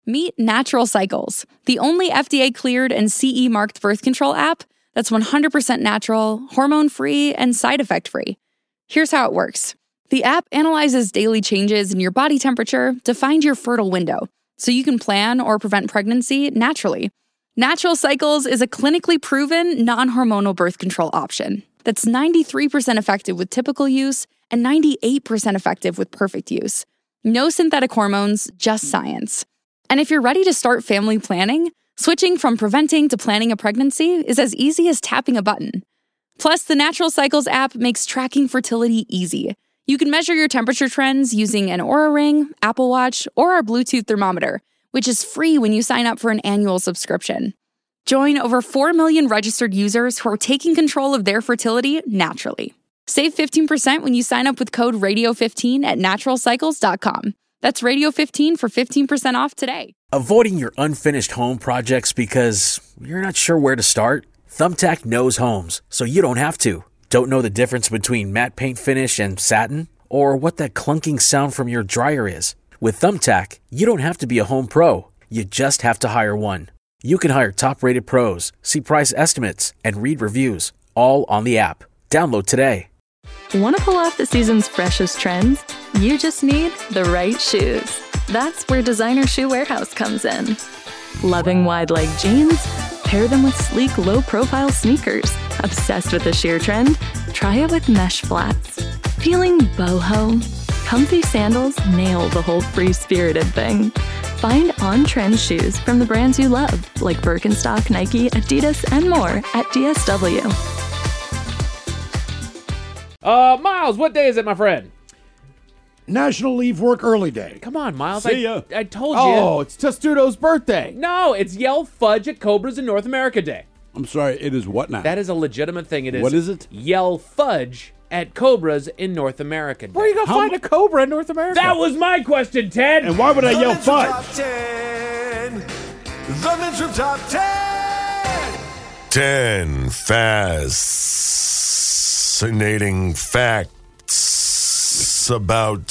Meet Natural Cycles, the only FDA-cleared and CE-marked birth control app that's 100% natural, hormone-free, and side effect-free. Here's how it works. The app analyzes daily changes in your body temperature to find your fertile window, so you can plan or prevent pregnancy naturally. Natural Cycles is a clinically proven, non-hormonal birth control option that's 93% effective with typical use and 98% effective with perfect use. No synthetic hormones, just science. And if you're ready to start family planning, switching from preventing to planning a pregnancy is as easy as tapping a button. Plus, the Natural Cycles app makes tracking fertility easy. You can measure your temperature trends using an Oura Ring, Apple Watch, or our Bluetooth thermometer, which is free when you sign up for an annual subscription. Join over 4 million registered users who are taking control of their fertility naturally. Save 15% when you sign up with code RADIO15 at naturalcycles.com. That's Radio15 for 15% off today. Avoiding your unfinished home projects because you're not sure where to start? Thumbtack knows homes, so you don't have to. Don't know the difference between matte paint finish and satin? Or what that clunking sound from your dryer is? With Thumbtack, you don't have to be a home pro. You just have to hire one. You can hire top-rated pros, see price estimates, and read reviews, all on the app. Download today. Want to pull off the season's freshest trends? You just need the right shoes. That's where Designer Shoe Warehouse comes in. Loving wide-leg jeans? Pair them with sleek, low-profile sneakers. Obsessed with the sheer trend? Try it with mesh flats. Feeling boho? Comfy sandals nail the whole free-spirited thing. Find on-trend shoes from the brands you love, like Birkenstock, Nike, Adidas, and more at DSW. Miles, what day is it, my friend? National Leave Work Early Day. Come on, Miles. See ya. I told you. Oh, it's Testudo's birthday. No, it's Yell Fudge at Cobras in North America Day. I'm sorry, it is what now? That is a legitimate thing. It is. What is it? Yell Fudge at Cobras in North America Day. Where are you going to find a Cobra in North America? That was my question, Ted. And why would I yell fudge? Top 10. The Mitchell Top 10. 10 fascinating facts about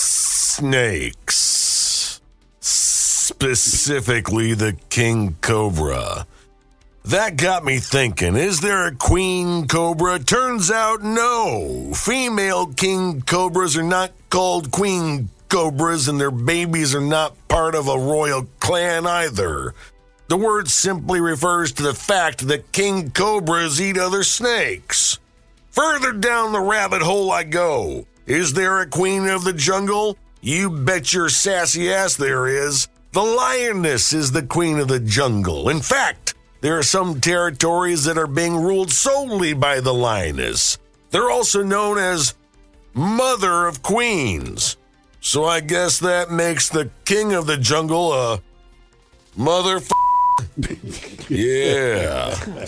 snakes. Specifically the king cobra. That got me thinking, is there a queen cobra? Turns out no. Female king cobras are not called queen cobras, and their babies are not part of a royal clan either. The word simply refers to the fact that king cobras eat other snakes. Further down the rabbit hole I go. Is there a queen of the jungle? You bet your sassy ass there is. The lioness is the queen of the jungle. In fact, there are some territories that are being ruled solely by the lioness. They're also known as Mother of Queens. So I guess that makes the king of the jungle a yeah.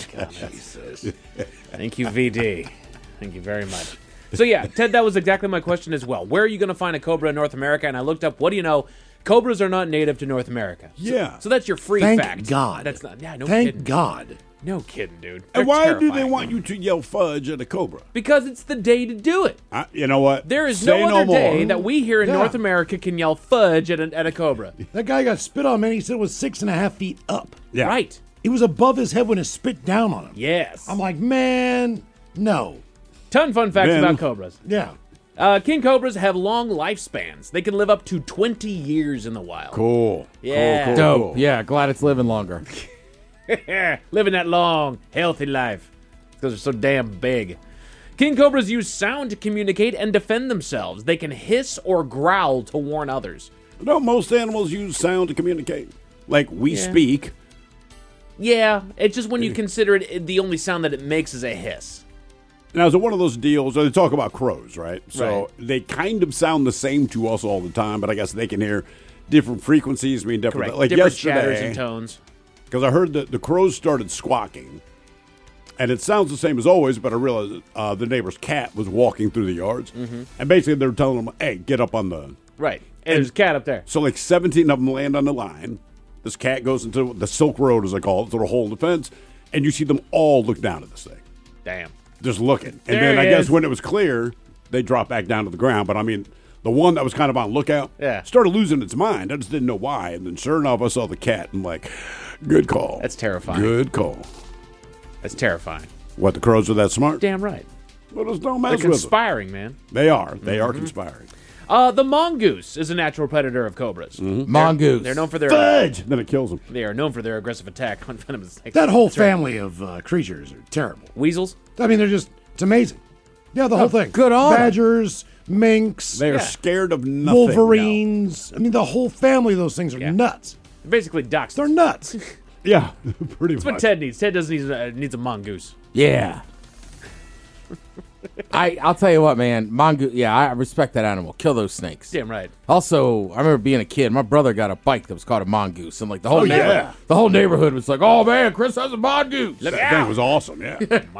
Thank you, VD. Thank you very much. So yeah, Ted, that was exactly my question as well. Where are you going to find a cobra in North America? And I looked up, what do you know? Cobras are not native to North America. Yeah. So that's your free Thank fact. God. That's not, yeah, no Thank kidding. God. No kidding, dude. And They're why do they terrifying. want you to yell fudge at a cobra? Because it's the day to do it. You know what? There is Say no other more. day that we here in Yeah. North America can yell fudge at a cobra. That guy got spit on, man. He said it was 6.5 feet up. Yeah. Right. It was above his head when it spit down on him. Yes. I'm like, man, no. Ton fun facts Ben. about cobras. Yeah. King cobras have long lifespans. They can live up to 20 years in the wild. Cool. Yeah. Cool, Dope. cool. Yeah, glad it's living longer. Living that long, healthy life. Because they're so damn big. King cobras use sound to communicate and defend themselves. They can hiss or growl to warn others. Don't most animals use sound to communicate? Like we speak. Yeah, it's just when you consider it, the only sound that it makes is a hiss. Now, is it one of those deals, they talk about crows, right? So Right. they kind of sound the same to us all the time, but I guess they can hear different frequencies, different. Correct. Like Different yesterday, chatters and tones. because I heard that the crows started squawking, and it sounds the same as always, but I realized the neighbor's cat was walking through the yards, and basically they were telling them, hey, get up on the... Right. And there's a cat up there. So like 17 of them land on the line. This cat goes into the Silk Road, as I call it, to the hole in the fence, and you see them all look down at this thing. Damn. Just looking. And There then I it guess is. when it was clear, they dropped back down to the ground. But I mean, the one that was kind of on lookout, Yeah. started losing its mind. I just didn't know why. And then sure enough, I saw the cat and like, good call. That's terrifying. Good call. That's terrifying. What, the crows are that smart? Damn right. Well, just don't They're mess with them. conspiring, man. They are. They are conspiring. The mongoose is a natural predator of cobras. Mongoose. They're known for their Fudge! Then it kills them. they are known for their aggressive attack on venomous snakes. That whole That's right. family of creatures are terrible. Weasels. I mean, it's amazing. Yeah, the whole thing. good on 'em. Badgers, minks, They are Yeah. scared of nothing. wolverines. I mean, the whole family of those things are Yeah. nuts. They're basically ducks. They're nuts. Yeah, pretty That's what much. Ted needs. Ted doesn't needs a mongoose. Yeah. I'll tell you what, man. Mongoose. Yeah, I respect that animal. Kill those snakes. Damn right. Also, I remember being a kid. My brother got a bike that was called a mongoose, and like the whole yeah. the whole neighborhood was like, "Oh man, Chris has a mongoose." That thing was awesome, yeah.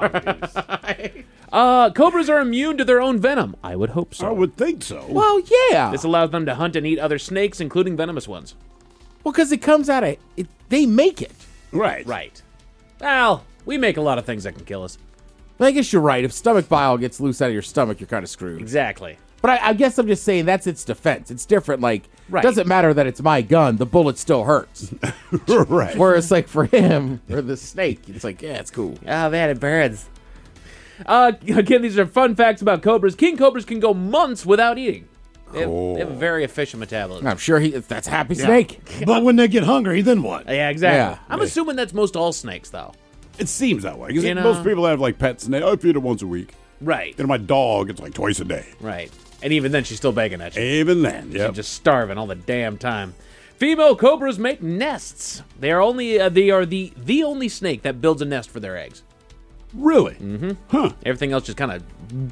Cobras are immune to their own venom. I would hope so. I would think so. Well, yeah. This allows them to hunt and eat other snakes, including venomous ones. Well, because it comes out of it. They make it. Right. Right. Well, we make a lot of things that can kill us. But I guess you're right. If stomach bile gets loose out of your stomach, you're kind of screwed. Exactly. But I guess I'm just saying that's its defense. It's different. Like, Right. doesn't matter that it's my gun. The bullet still hurts. Right. Whereas, like, for him, or the snake, it's like, yeah, it's cool. Oh, man, it burns. Again, these are fun facts about cobras. King cobras can go months without eating. They have a very efficient metabolism. I'm sure that's Happy Snake. But when they get hungry, then what? Yeah, exactly. Yeah. I'm assuming that's most all snakes, though. It seems that way. 'Cause You know? most people have like pets, and I feed it once a week. Right. And my dog, it's like twice a day. Right. And even then, she's still begging at you. Even then, She's yeah. just starving all the damn time. Female cobras make nests. They are the only snake that builds a nest for their eggs. Really? Mm-hmm. Huh. Everything else just kind of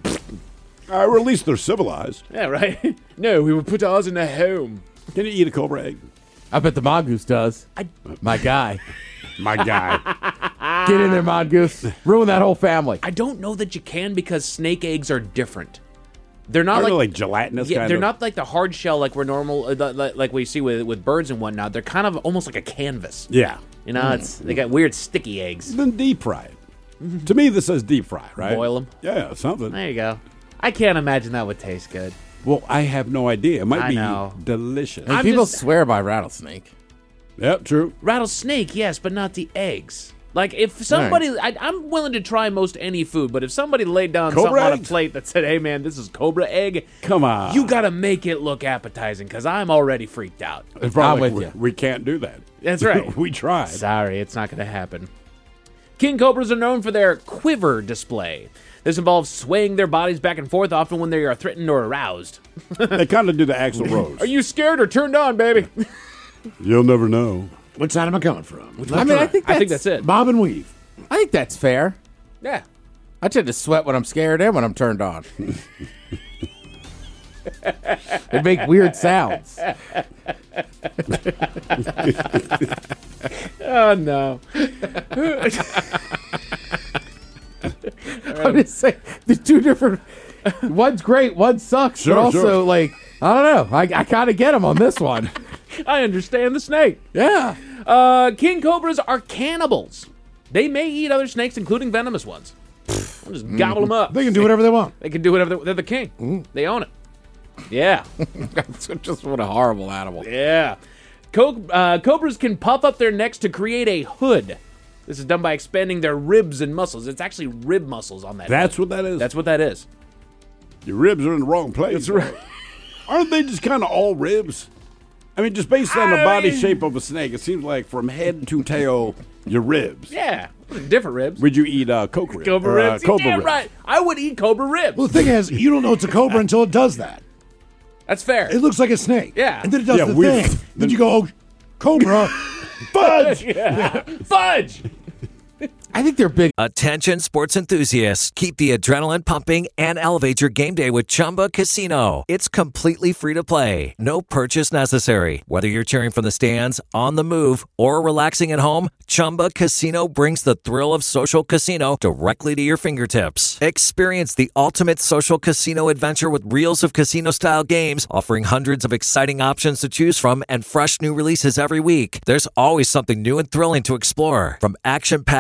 Or at least they're civilized. yeah, right. No, we would put ours in a home. Can you eat a cobra egg? I bet the mongoose does. My guy. My guy. Get in there, mongoose. Ruin that whole family. I don't know that you can because snake eggs are different. They're not Aren't they like like gelatinous yeah, kind they're of? not like the hard shell like we're normal like we see with birds and whatnot. They're kind of almost like a canvas. Yeah. You know, they got weird sticky eggs. Then deep fry it. To me, this says deep fry, right? Boil 'em. Yeah, something. There you go. I can't imagine that would taste good. Well, I have no idea. It might I be know. delicious. And I'm people just- swear by rattlesnake. Yep, true. Rattlesnake, yes, but not the eggs. Like if somebody, I'm willing to try most any food, but if somebody laid down Cobra something on a eggs? plate that said, "Hey man, this is cobra egg," Come on. you gotta make it look appetizing because I'm already freaked out. It's probably I'm with like, you. we can't do that. That's right. We tried. Sorry, it's not gonna happen. King cobras are known for their quiver display. This involves swaying their bodies back and forth, often when they are threatened or aroused. They kind of do the Axl Rose. Are you scared or turned on, baby? You'll never know. Which side am I coming from? I mean, I think I think that's it. Bob and weave. I think that's fair. Yeah. I tend to sweat when I'm scared and when I'm turned on. They make weird sounds. Oh no. I'm just saying, the two different. One's great, one sucks, Sure, but also sure. like I don't know. I kind of get him on this one. I understand the snake. Yeah. King cobras are cannibals. They may eat other snakes, including venomous ones. I'll just gobble them up. They can do whatever they want. They can do whatever. They're the king. They own it. Yeah. Just what a horrible animal. Yeah. Cobras can puff up their necks to create a hood. This is done by expanding their ribs and muscles. It's actually rib muscles on that. That's hood. what that is. That's what that is. Your ribs are in the wrong place. That's right. Aren't they just kind of all ribs? I mean, just based on the body shape of a snake, it seems like from head to tail, your ribs. Yeah. Different ribs. Would you eat coke ribs? Cobra Or, ribs. Cobra Damn ribs? right. I would eat cobra ribs. Well, the thing is, you don't know it's a cobra until it does that. That's fair. It looks like a snake. Yeah. And then it does Yeah, the weird. thing. Then you go, oh, cobra. Fudge! Fudge. I think they're big. Attention sports enthusiasts. Keep the adrenaline pumping and elevate your game day with Chumba Casino. It's completely free to play. No purchase necessary. Whether you're cheering from the stands, on the move, or relaxing at home, Chumba Casino brings the thrill of social casino directly to your fingertips. Experience the ultimate social casino adventure with reels of casino-style games, offering hundreds of exciting options to choose from and fresh new releases every week. There's always something new and thrilling to explore. From action-packed social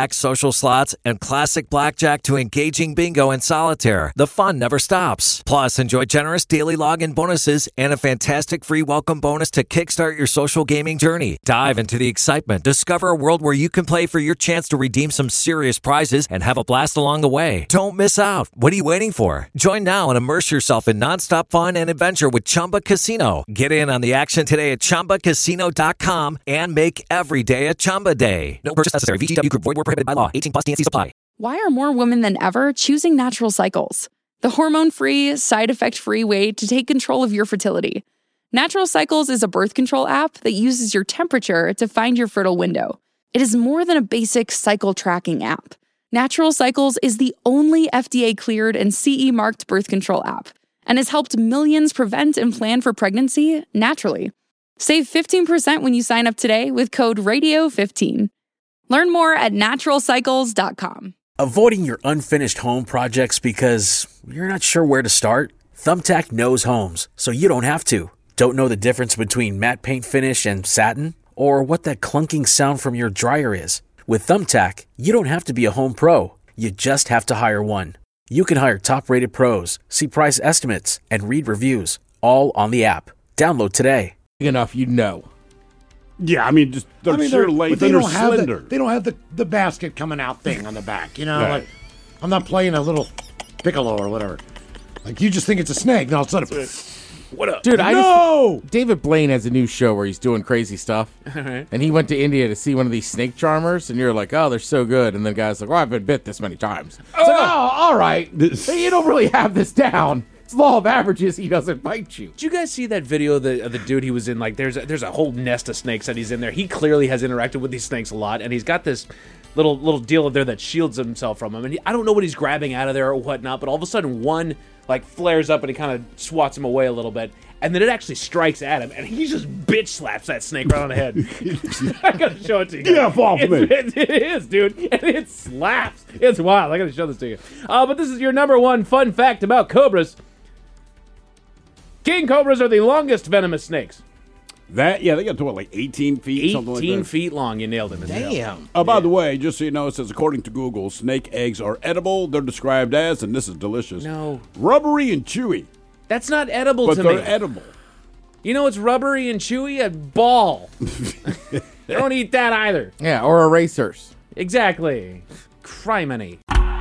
social slots, and classic blackjack to engaging bingo and solitaire, the fun never stops. Plus, enjoy generous daily login bonuses and a fantastic free welcome bonus to kickstart your social gaming journey. Dive into the excitement. Discover a world where you can play for your chance to redeem some serious prizes and have a blast along the way. Don't miss out. What are you waiting for? Join now and immerse yourself in nonstop fun and adventure with Chumba Casino. Get in on the action today at ChumbaCasino.com and make every day a Chumba day. No purchase necessary. VGW Group. Void where prohibited by law. 18 plus TNC supply. Why are more women than ever choosing Natural Cycles? The hormone-free, side-effect-free way to take control of your fertility. Natural Cycles is a birth control app that uses your temperature to find your fertile window. It is more than a basic cycle tracking app. Natural Cycles is the only FDA-cleared and CE-marked birth control app and has helped millions prevent and plan for pregnancy naturally. Save 15% when you sign up today with code RADIO15. Learn more at naturalcycles.com. Avoiding your unfinished home projects because you're not sure where to start? Thumbtack knows homes, so you don't have to. Don't know the difference between matte paint finish and satin? Or what that clunking sound from your dryer is? With Thumbtack, you don't have to be a home pro. You just have to hire one. You can hire top-rated pros, see price estimates, and read reviews, all on the app. Download today. Enough, you know. Yeah, I mean, just their sheer length, they and they're don't have slender. they don't have the basket coming out thing on the back. You know, Right. like I'm not playing a little piccolo or whatever. Like you just think it's a snake. No, it's not a. What up? Dude, No! David Blaine has a new show where he's doing crazy stuff. Alright. And he went to India to see one of these snake charmers, and you're like, oh, they're so good. And the guy's like, well, I've been bit this many times. It's like, oh, all right. You don't really have this down. It's law of averages. He doesn't bite you. Did you guys see that video of the dude he was in? Like, there's a whole nest of snakes that he's in there. He clearly has interacted with these snakes a lot, and he's got this little deal there that shields himself from them. And I don't know what he's grabbing out of there or whatnot, but all of a sudden one like flares up and he kind of swats him away a little bit, and then it actually strikes at him, and he just bitch slaps that snake right on the head. I gotta show it to you. Get off of me. It is, dude, and it slaps. It's wild. I gotta show this to you. But this is your number one fun fact about cobras. King cobras are the longest venomous snakes. They got to what, like 18 feet? Something like 18 that. feet long. You nailed it, Mr. Hill. Damn. By the way, just so you know, it says according to Google, snake eggs are edible. They're described as, and this is delicious, No. rubbery and chewy. That's not edible But to they're me. edible. You know what's rubbery and chewy? A ball. Don't eat that either. Yeah, or erasers. Exactly. Criminy.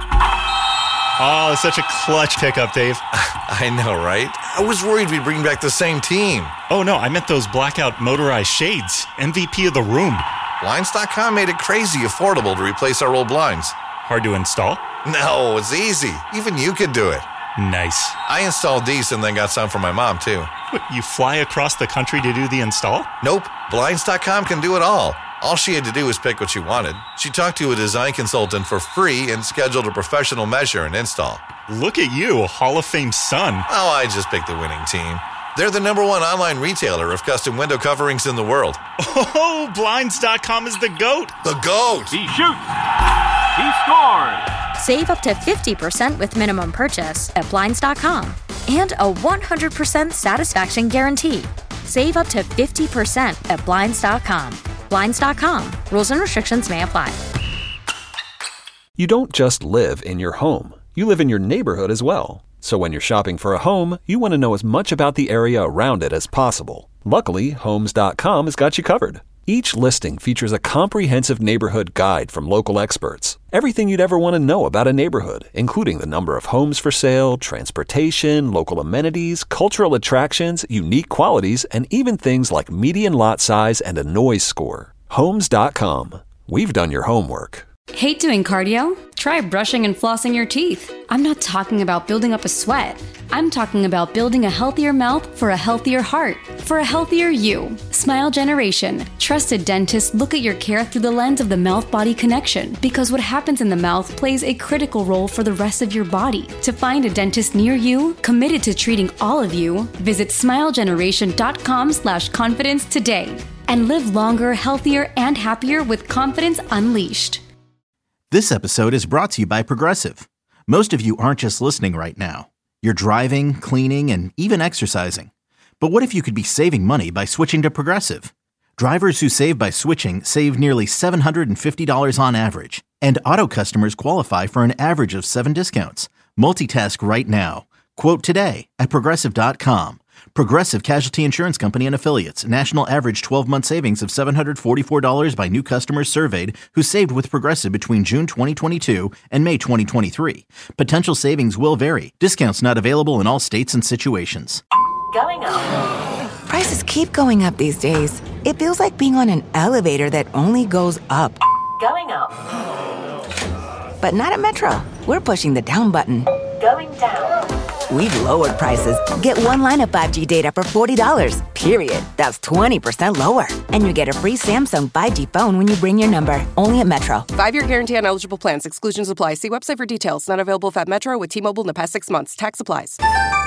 Oh, such a clutch pickup, Dave. I know, right? I was worried we'd bring back the same team. Oh, no, I meant those blackout motorized shades. MVP of the room. Blinds.com made it crazy affordable to replace our old blinds. Hard to install? No, it's easy. Even you could do it. Nice. I installed these and then got some for my mom, too. What, you fly across the country to do the install? Nope, Blinds.com can do it all. All she had to do was pick what she wanted. She talked to a design consultant for free and scheduled a professional measure and install. Look at you, a Hall of Fame son. Oh, I just picked the winning team. They're the #1 online retailer of custom window coverings in the world. Oh, Blinds.com is the GOAT. The GOAT! He shoots. He scores. Save up to 50% with minimum purchase at Blinds.com. And a 100% satisfaction guarantee. Save up to 50% at Blinds.com. Blinds.com. Rules and restrictions may apply. You don't just live in your home. You live in your neighborhood as well. So when you're shopping for a home, you want to know as much about the area around it as possible. Luckily, Homes.com has got you covered. Each listing features a comprehensive neighborhood guide from local experts. Everything you'd ever want to know about a neighborhood, including the number of homes for sale, transportation, local amenities, cultural attractions, unique qualities, and even things like median lot size and a noise score. Homes.com. We've done your homework. Hate doing cardio? Try brushing and flossing your teeth. I'm not talking about building up a sweat. I'm talking about building a healthier mouth for a healthier heart, for a healthier you. Smile Generation. Trusted dentists look at your care through the lens of the mouth-body connection, because what happens in the mouth plays a critical role for the rest of your body. To find a dentist near you, committed to treating all of you, visit smilegeneration.com/confidence today and live longer, healthier, and happier with confidence unleashed. This episode is brought to you by Progressive. Most of you aren't just listening right now. You're driving, cleaning, and even exercising. But what if you could be saving money by switching to Progressive? Drivers who save by switching save nearly $750 on average. And Auto customers qualify for an average of 7 discounts. Multitask right now. Quote today at Progressive.com. Progressive Casualty Insurance Company and Affiliates. National average 12-month savings of $744 by new customers surveyed who saved with Progressive between June 2022 and May 2023. Potential savings will vary. Discounts not available in all states and situations. Going up. Prices keep going up these days. It feels like being on an elevator that only goes up. Going up. But not at Metro. We're pushing the down button. Going down. We've lowered prices. Get one line of 5G data for $40, period. That's 20% lower. And you get a free Samsung 5G phone when you bring your number. Only at Metro. 5-year guarantee on eligible plans. Exclusions apply. See website for details. Not available at Metro with T-Mobile in the past 6 months. Tax applies.